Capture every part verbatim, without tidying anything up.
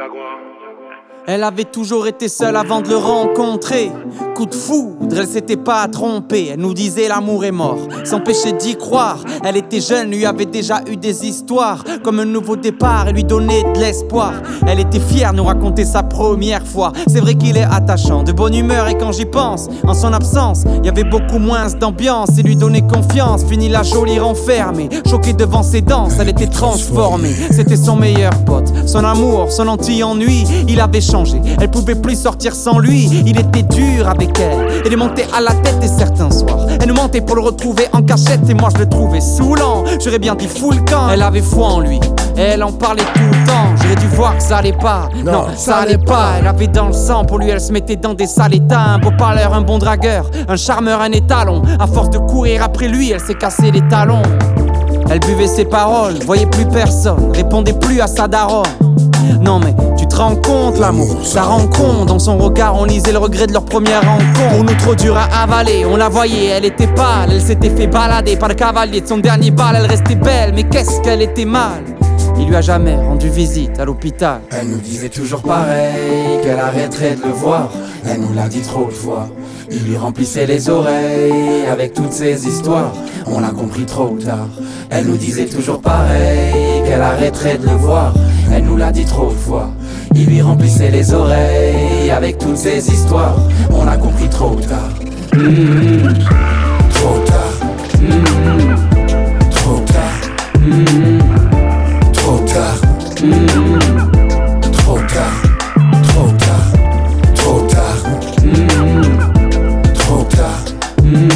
Elle avait toujours été seule avant de le rencontrer. Coup de foudre, elle s'était pas trompée. Elle nous disait l'amour est mort, s'empêchait d'y croire. Elle était jeune, lui avait déjà eu des histoires. Comme un nouveau départ, elle lui donnait de l'espoir. Elle était fière de nous raconter sa première fois. C'est vrai qu'il est attachant, de bonne humeur. Et quand j'y pense, en son absence, il y avait beaucoup moins d'ambiance. Il lui donnait confiance, fini la jolie renfermée. Choquée devant ses danses, elle était transformée. C'était son meilleur pote, son amour, son anti-ennui. Il avait changé, elle pouvait plus sortir sans lui. Il était dur avec elle, elle lui montait à la tête. Et certains soirs, elle nous mentait pour le retrouver en cachette. Et moi je le trouvais saoulant, j'aurais bien dit fou le camp. Elle avait foi en lui, et elle en parlait tout le temps. J'aurais dû voir que ça allait pas, non, non ça allait pas. Elle avait dans le sang, pour lui elle se mettait dans des sales états. Un beau parleur, un bon dragueur, un charmeur, un étalon. À force de courir après lui, elle s'est cassé les talons. Elle buvait ses paroles, voyait plus personne, répondait plus à sa daronne. Non mais tu te rends compte, l'amour, ça rend compte. Dans son regard on lisait le regret de leur première rencontre. Pour nous trop dur à avaler, on la voyait, elle était pâle. Elle s'était fait balader par le cavalier de son dernier bal. Elle restait belle, mais qu'est-ce qu'elle était mal. Il lui a jamais rendu visite à l'hôpital. Elle nous disait toujours pareil, qu'elle arrêterait de le voir. Elle nous l'a dit trop de fois. Il lui remplissait les oreilles avec toutes ces histoires. On l'a compris trop tard. Elle nous disait toujours pareil, qu'elle arrêterait de le voir. Elle nous l'a dit trop de fois. Il lui remplissait les oreilles avec toutes ces histoires. On l'a compris trop tard. Mmh. Trop tard. Mmh. Trop tard. Mmh. Trop tard. Mmh. Trop tard. Trop tard. Trop tard. Mmh. Trop tard. Mmh.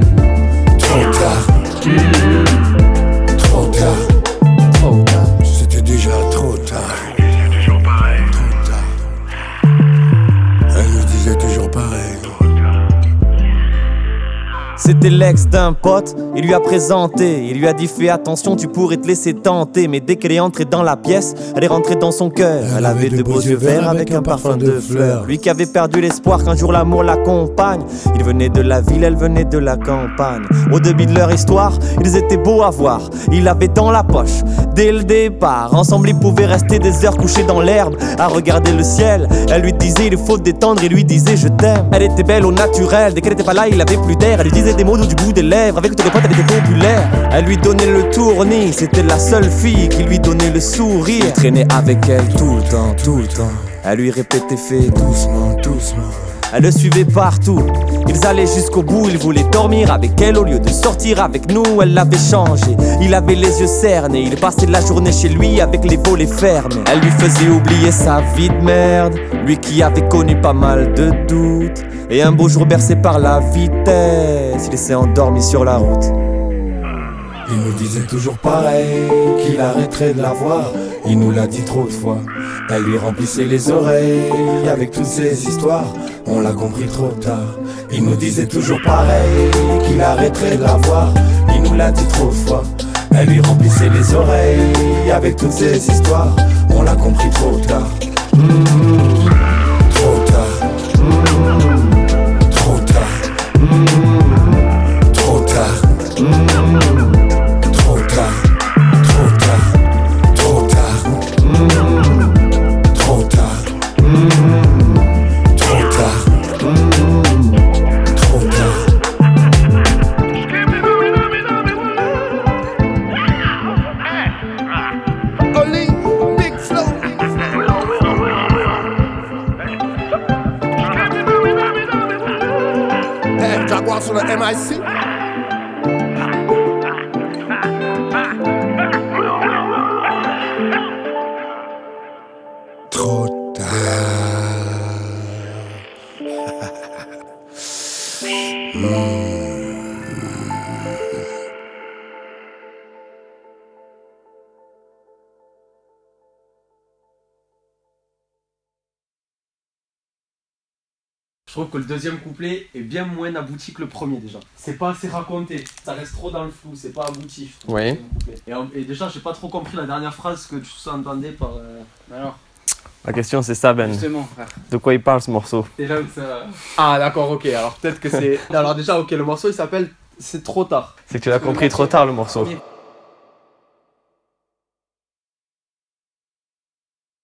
Trop tard. Mmh. Trop tard. Trop tard. C'était déjà trop tard. Elle nous disait toujours pareil. Trop tard. Elle nous disait toujours pareil. C'était l'ex d'un pote, il lui a présenté. Il lui a dit fais attention, tu pourrais te laisser tenter. Mais dès qu'elle est entrée dans la pièce, elle est rentrée dans son cœur. Elle avait de beaux yeux verts avec un parfum de fleurs. Lui qui avait perdu l'espoir qu'un jour l'amour l'accompagne. Il venait de la ville, elle venait de la campagne. Au début de leur histoire, ils étaient beaux à voir. Il avait dans la poche, dès le départ. Ensemble ils pouvaient rester des heures couchés dans l'herbe à regarder le ciel. Elle lui disait il faut te détendre, il lui disait je t'aime. Elle était belle au naturel, dès qu'elle était pas là il avait plus d'air. Elle lui disait des mots du bout des lèvres, avec tous les potes elle était populaire. Elle lui donnait le tournis, c'était la seule fille qui lui donnait le sourire. Il traînait avec elle tout le temps, tout le temps. Elle lui répétait fais doucement, doucement. Elle le suivait partout, ils allaient jusqu'au bout. Il voulait dormir avec elle au lieu de sortir avec nous. Elle l'avait changé, il avait les yeux cernés. Il passait la journée chez lui avec les volets fermés. Elle lui faisait oublier sa vie de merde, lui qui avait connu pas mal de doutes. Et un beau jour bercé par la vitesse, il s'est endormi sur la route. Il nous disait toujours pareil, qu'il arrêterait de la voir. Il nous l'a dit trop de fois. Elle lui remplissait les oreilles avec toutes ces histoires. On l'a compris trop tard. Il nous disait toujours pareil, qu'il arrêterait de la voir. Il nous l'a dit trop de fois. Elle lui remplissait les oreilles avec toutes ces histoires. On l'a compris trop tard. Mmh. Trop tard. Mmh. Trop tard. Mmh. Trop tard. Mmh. Trop tard. Trop tard. Trop tard. Mmh. Trop tard. Mmh. Trop tard. Mmh. Trop tard. Oli, Big Flow. Hey, Jaguar sur le M I C. Trop tard. Je trouve que le deuxième couplet est bien moins abouti que le premier déjà. C'est pas assez raconté, ça reste trop dans le flou, c'est pas abouti. Je trouve, oui. Et, et déjà, j'ai pas trop compris la dernière phrase que tu sous-entendais par. Euh... Alors la question c'est ça, Ben. Justement, frère. De quoi il parle ce morceau? C'est là où ça. Ah, d'accord, ok. Alors peut-être que c'est. Alors déjà, ok, le morceau il s'appelle C'est trop tard. C'est que tu l'as compris trop tard le morceau.